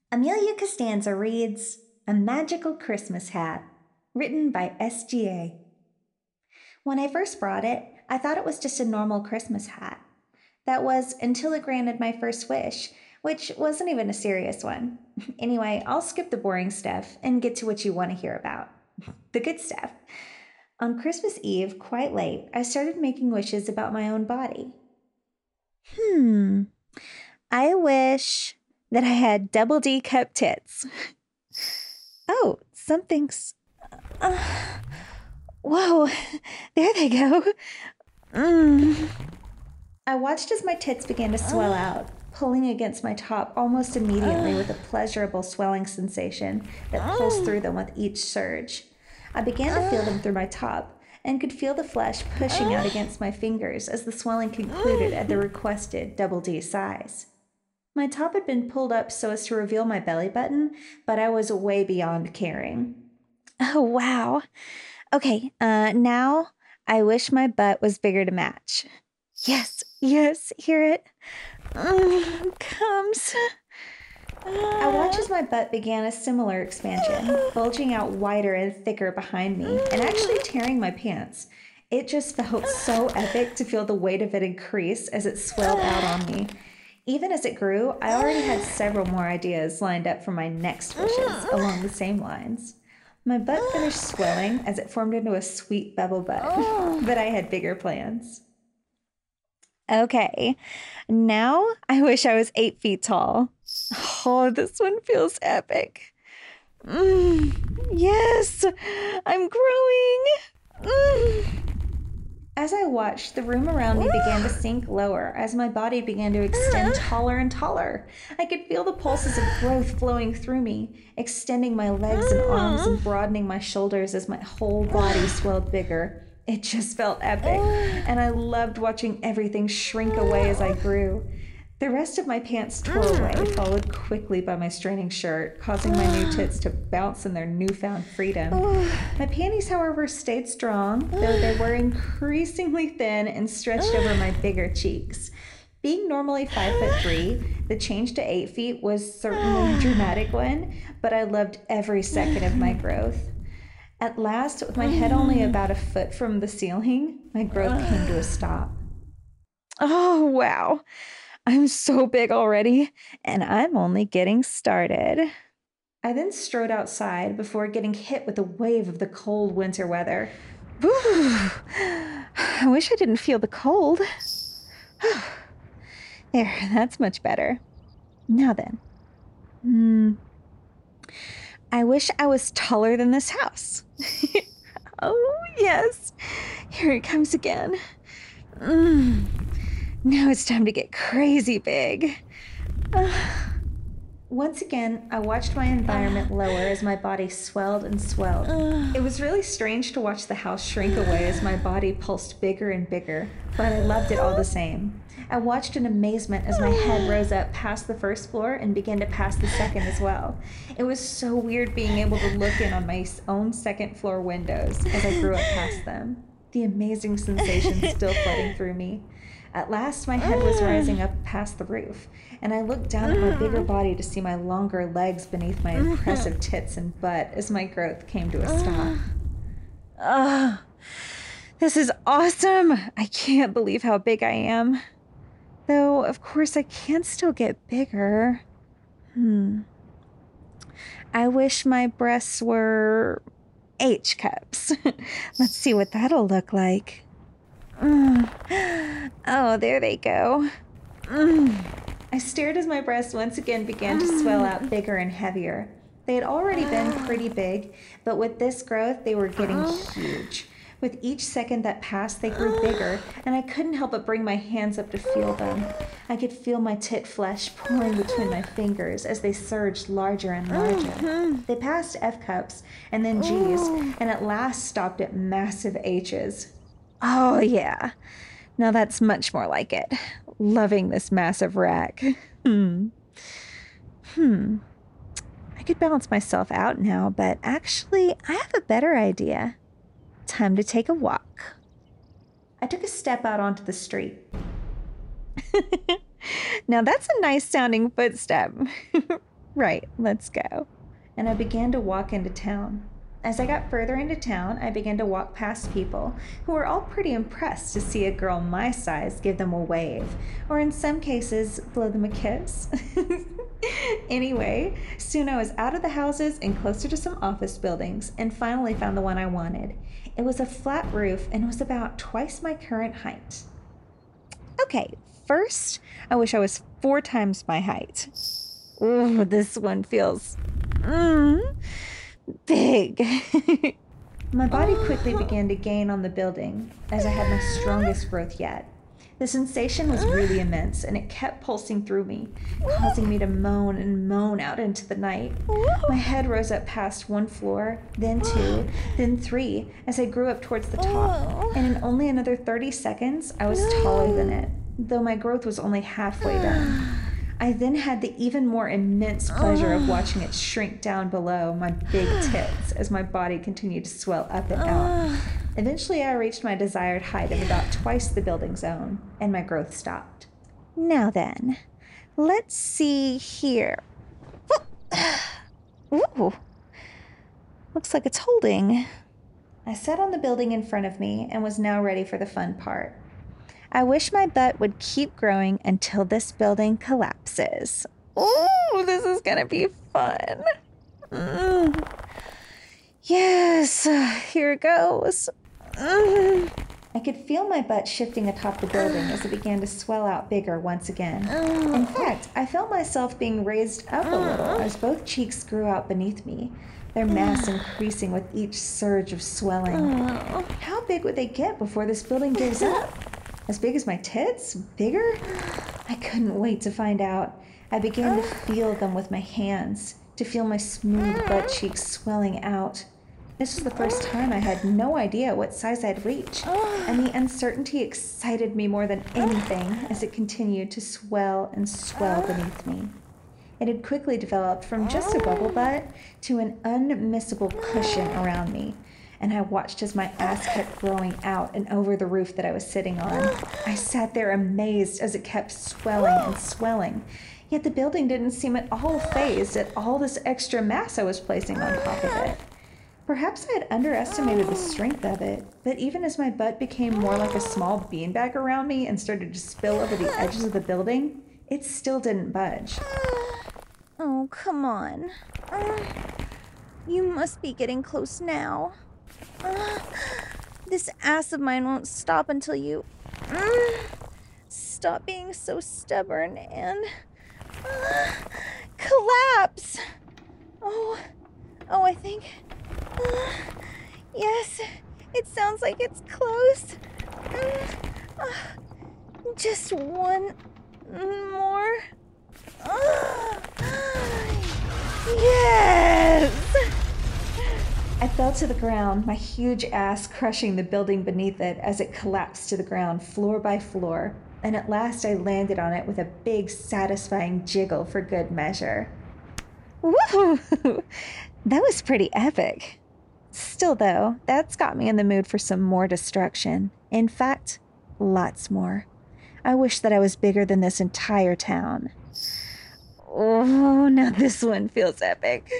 Amelia Costanza reads A Magical Christmas Hat, written by SGA. When I first brought it, I thought it was just a normal Christmas hat. That was until it granted my first wish, which wasn't even a serious one. Anyway, I'll skip the boring stuff and get to what you want to hear about. The good stuff. On Christmas Eve, quite late, I started making wishes about my own body. I wish that I had double D cup tits. Oh, something's... Whoa, there they go. I watched as my tits began to swell out, pulling against my top almost immediately with a pleasurable swelling sensation that pulsed through them with each surge. I began to feel them through my top and could feel the flesh pushing out against my fingers as the swelling concluded at the requested double D size. My top had been pulled up so as to reveal my belly button, but I was way beyond caring. Oh, wow. Okay, now I wish my butt was bigger to match. Yes, hear it. Comes. I watched as my butt began a similar expansion, bulging out wider and thicker behind me, and actually tearing my pants. It just felt so epic to feel the weight of it increase as it swelled out on me. Even as it grew, I already had several more ideas lined up for my next wishes along the same lines. My butt finished swelling as it formed into a sweet bubble butt, but I had bigger plans. Okay, now I wish I was 8 feet tall. Oh, this one feels epic. Yes, I'm growing. As I watched, the room around me began to sink lower as my body began to extend taller and taller. I could feel the pulses of growth flowing through me, extending my legs and arms and broadening my shoulders as my whole body swelled bigger. It just felt epic, and I loved watching everything shrink away as I grew. The rest of my pants tore away, followed quickly by my straining shirt, causing my new tits to bounce in their newfound freedom. My panties, however, stayed strong, though they were increasingly thin and stretched over my bigger cheeks. Being normally 5'3", the change to 8 feet was certainly a dramatic one, but I loved every second of my growth. At last, with my head only about a foot from the ceiling, my growth came to a stop. Oh, wow. I'm so big already, and I'm only getting started. I then strode outside before getting hit with a wave of the cold winter weather. I wish I didn't feel the cold. There, that's much better. Now then. I wish I was taller than this house. Oh, yes. Here it comes again. Now it's time to get crazy big. Once again, I watched my environment lower as my body swelled and swelled. It was really strange to watch the house shrink away as my body pulsed bigger and bigger, but I loved it all the same. I watched in amazement as my head rose up past the first floor and began to pass the second as well. It was so weird being able to look in on my own second floor windows as I grew up past them. The amazing sensation still flooding through me. At last, my head was rising up past the roof, and I looked down at my bigger body to see my longer legs beneath my impressive tits and butt as my growth came to a stop. This is awesome! I can't believe how big I am. Though, of course, I can still get bigger. I wish my breasts were H cups. Let's see what that'll look like. Oh, there they go. I stared as my breasts once again began to swell out bigger and heavier. They had already been pretty big, but with this growth, they were getting huge. With each second that passed, they grew bigger, and I couldn't help but bring my hands up to feel them. I could feel my tit flesh pouring between my fingers as they surged larger and larger. They passed F cups, and then G's, and at last stopped at massive H's. Oh, yeah. Now that's much more like it. Loving this massive rack. I could balance myself out now, but actually, I have a better idea. Time to take a walk. I took a step out onto the street. Now that's a nice sounding footstep. Right, let's go. And I began to walk into town. As I got further into town, I began to walk past people who were all pretty impressed to see a girl my size give them a wave, or in some cases, blow them a kiss. Anyway, soon I was out of the houses and closer to some office buildings, and finally found the one I wanted. It was a flat roof and was about twice my current height. Okay, first, I wish I was 4 times my height. Ooh, this one feels big. My body quickly began to gain on the building as I had my strongest growth yet. The sensation was really immense, and it kept pulsing through me, causing me to moan and moan out into the night. My head rose up past 1 floor, then 2, then 3, as I grew up towards the top, and in only another 30 seconds, I was taller than it, though my growth was only halfway done. I then had the even more immense pleasure of watching it shrink down below my big tits as my body continued to swell up and out. Eventually, I reached my desired height of about twice the building's own, and my growth stopped. Now then, let's see here. Ooh, looks like it's holding. I sat on the building in front of me and was now ready for the fun part. I wish my butt would keep growing until this building collapses. Ooh, this is gonna be fun. Yes, here it goes. I could feel my butt shifting atop the building as it began to swell out bigger once again. In fact, I felt myself being raised up a little as both cheeks grew out beneath me, their mass increasing with each surge of swelling. How big would they get before this building gives up? As big as my tits? Bigger? I couldn't wait to find out. I began to feel them with my hands, to feel my smooth butt cheeks swelling out. This was the first time I had no idea what size I'd reach, and the uncertainty excited me more than anything as it continued to swell and swell beneath me. It had quickly developed from just a bubble butt to an unmissable cushion around me, and I watched as my ass kept growing out and over the roof that I was sitting on. I sat there amazed as it kept swelling and swelling, yet the building didn't seem at all fazed at all this extra mass I was placing on top of it. Perhaps I had underestimated the strength of it, but even as my butt became more like a small beanbag around me and started to spill over the edges of the building, it still didn't budge. Oh, come on. You must be getting close now. This ass of mine won't stop until you stop being so stubborn and collapse. Oh, I think... yes, it sounds like it's close. Just one more. Yes! I fell to the ground, my huge ass crushing the building beneath it as it collapsed to the ground floor by floor, and at last I landed on it with a big, satisfying jiggle for good measure. Woohoo! That was pretty epic. Still, though, that's got me in the mood for some more destruction. In fact, lots more. I wish that I was bigger than this entire town. Oh, now this one feels epic.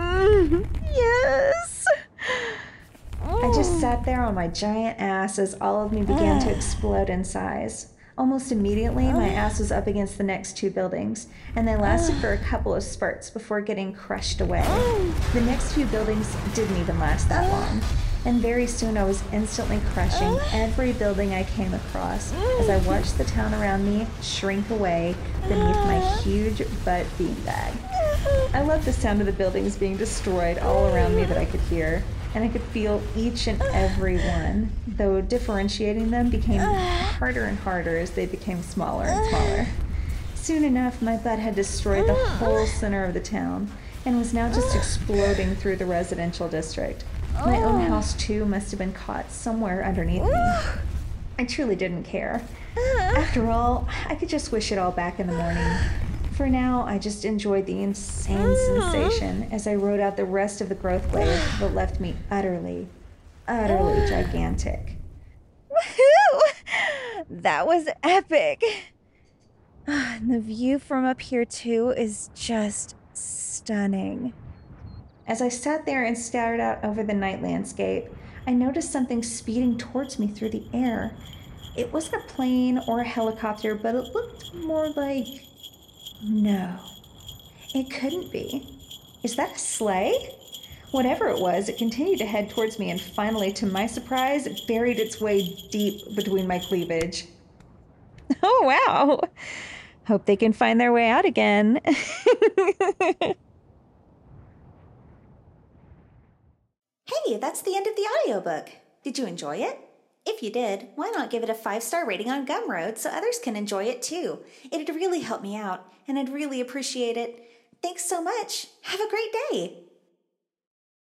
Yes! I just sat there on my giant ass as all of me began to explode in size. Almost immediately, my ass was up against the next 2 buildings, and they lasted for a couple of spurts before getting crushed away. The next few buildings didn't even last that long, and very soon I was instantly crushing every building I came across as I watched the town around me shrink away beneath my huge butt beanbag. I loved the sound of the buildings being destroyed all around me that I could hear, and I could feel each and every one, though differentiating them became harder and harder as they became smaller and smaller. Soon enough, my butt had destroyed the whole center of the town and was now just exploding through the residential district. My own house, too, must have been caught somewhere underneath me. I truly didn't care. After all, I could just wish it all back in the morning. For now, I just enjoyed the insane sensation as I rode out the rest of the growth wave that left me utterly gigantic. Woohoo! That was epic! And the view from up here, too, is just stunning. As I sat there and stared out over the night landscape, I noticed something speeding towards me through the air. It wasn't a plane or a helicopter, but it looked more like... No, it couldn't be. Is that a sleigh? Whatever it was, it continued to head towards me and finally, to my surprise, it buried its way deep between my cleavage. Oh, wow. Hope they can find their way out again. Hey, that's the end of the audiobook. Did you enjoy it? If you did, why not give it a 5-star rating on Gumroad so others can enjoy it too? It'd really help me out, and I'd really appreciate it. Thanks so much. Have a great day.